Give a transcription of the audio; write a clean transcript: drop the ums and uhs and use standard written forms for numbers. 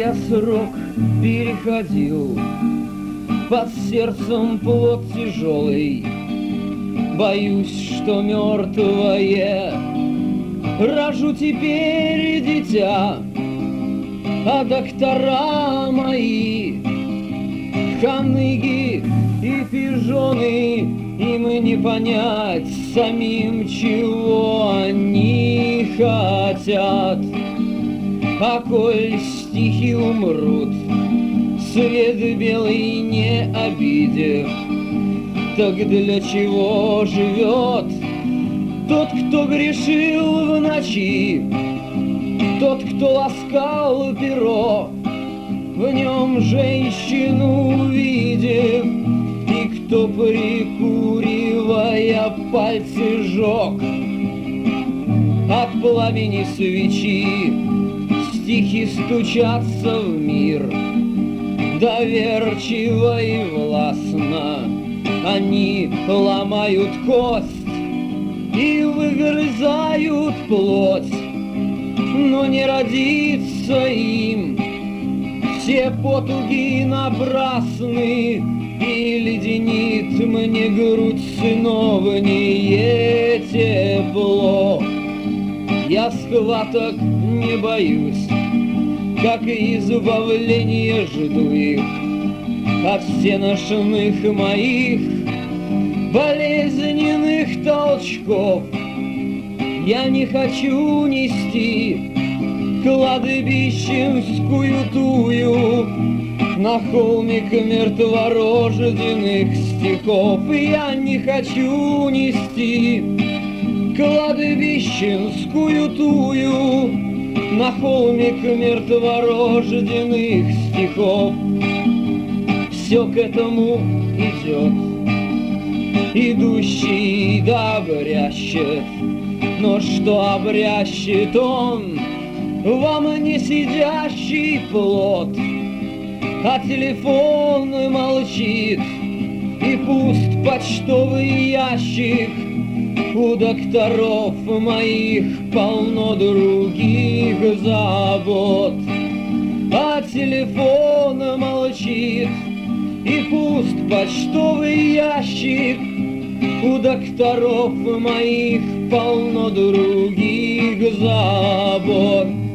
я срок переходил, под сердцем плод тяжелый. Боюсь, что мертвое рожу теперь дитя, а доктора мои ханыги и пижоны, им не понять самим, чего они хотят. А коль стихи умрут, свет белый не обидев, так для чего живет тот, кто грешил в ночи, тот, кто ласкал перо, в нем женщину увидев, и кто, прикуривая, пальцы жег от пламени свечи. Стихи стучатся в мир, доверчиво и властно. Они ломают кость и выгрызают плоть, но не родится им. Все потуги напрасны, и леденит мне грудь сыновнее тепло. Я схваток не боюсь, как и избавления жду их от всеношных моих болезненных толчков. Я не хочу нести кладбищенскую тую на холмик мертворожденных стихов. Я не хочу нести кладбищенскую тую на холмик мертворожденных стихов. Все к этому идет, идущий да обрящет, но что обрящет он, вам не сидящий плод, а телефон молчит, и пуст почтовый ящик. У докторов моих полно других забот, а телефон молчит, и пуст почтовый ящик. У докторов моих полно других забот.